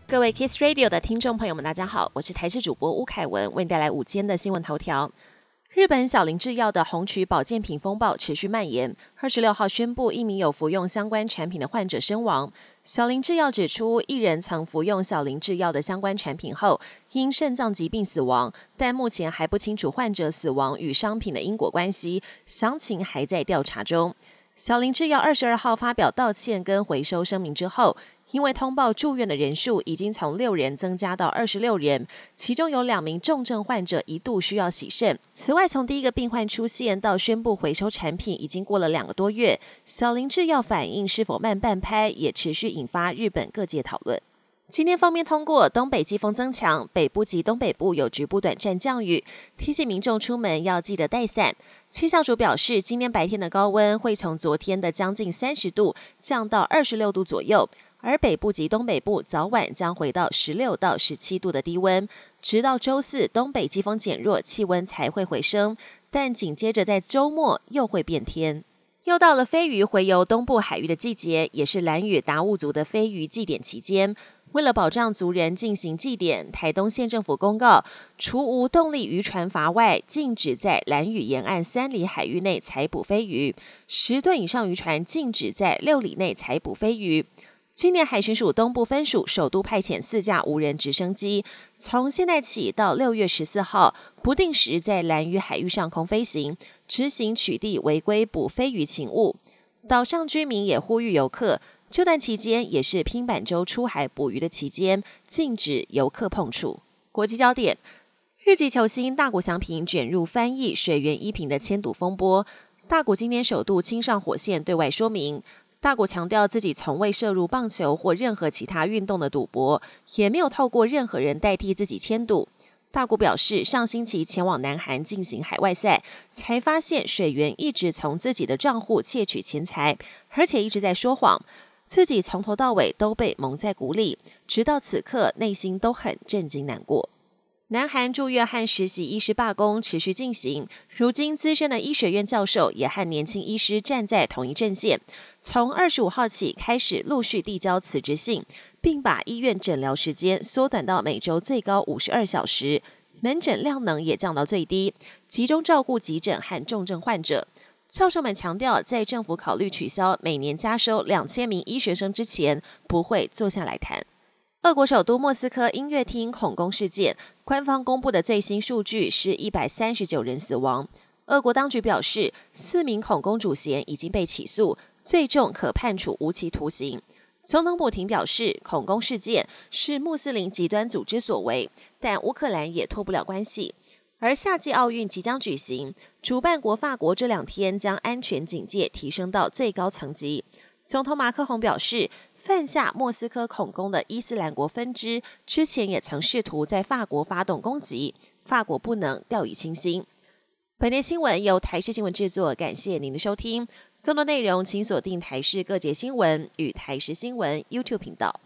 各位 Kiss Radio 的听众朋友们，大家好，我是台视主播吴凯文，为你带来午间的新闻头条。日本小林制药的红曲保健品风暴持续蔓延，26号宣布一名有服用相关产品的患者身亡。小林制药指出，一人曾服用小林制药的相关产品后，因肾脏疾病死亡，但目前还不清楚患者死亡与商品的因果关系，详情还在调查中。小林制药22号发表道歉跟回收声明之后，因为通报住院的人数已经从6人增加到26人，其中有2名重症患者一度需要洗肾。此外，从第一个病患出现到宣布回收产品，已经过了2个多月，小林制药反应是否慢半拍，也持续引发日本各界讨论。今天方面通过，东北季风增强，北部及东北部有局部短暂降雨，提醒民众出门要记得带伞。气象署表示，今天白天的高温会从昨天的将近30度降到26度左右，而北部及东北部早晚将回到16到17度的低温，直到周四东北季风减弱，气温才会回升，但紧接着在周末又会变天。又到了飞鱼洄游东部海域的季节，也是兰屿达悟族的飞鱼祭典期间。为了保障族人进行祭典，台东县政府公告，除无动力渔船筏外，禁止在兰屿沿岸3里海域内采捕飞鱼，10吨以上渔船禁止在6里内采捕飞鱼。今年海巡署东部分署首度派遣4架无人直升机，从现在起到6月14号，不定时在兰屿海域上空飞行，执行取缔违规捕飞鱼勤务。岛上居民也呼吁游客，这段期间也是拼板舟出海捕鱼的期间，禁止游客碰触。国际焦点：日籍球星大谷翔平卷入翻译水原一平的签赌风波，大谷今天首度亲上火线对外说明。大谷强调自己从未涉入棒球或任何其他运动的赌博，也没有透过任何人代替自己签赌。大谷表示，上星期前往南韩进行海外赛，才发现水原一直从自己的账户窃取钱财，而且一直在说谎，自己从头到尾都被蒙在鼓里，直到此刻内心都很震惊难过。南韩住院和实习医师罢工持续进行，如今资深的医学院教授也和年轻医师站在同一阵线，从25号起开始陆续递交辞职信，并把医院诊疗时间缩短到每周最高52小时，门诊量能也降到最低，集中照顾急诊和重症患者。教授们强调，在政府考虑取消每年加收2000名医学生之前，不会坐下来谈。俄国首都莫斯科音乐厅恐攻事件，官方公布的最新数据是139人死亡。俄国当局表示，4名恐攻主嫌已经被起诉，最重可判处无期徒刑。总统普廷表示，恐攻事件是穆斯林极端组织所为，但乌克兰也脱不了关系。而夏季奥运即将举行，主办国法国这2天将安全警戒提升到最高层级。总统马克宏表示，犯下莫斯科恐攻的伊斯兰国分支之前也曾试图在法国发动攻击，法国不能掉以轻心。本节新闻由台视新闻制作，感谢您的收听。更多内容请锁定台视各节新闻与台视新闻 YouTube 频道。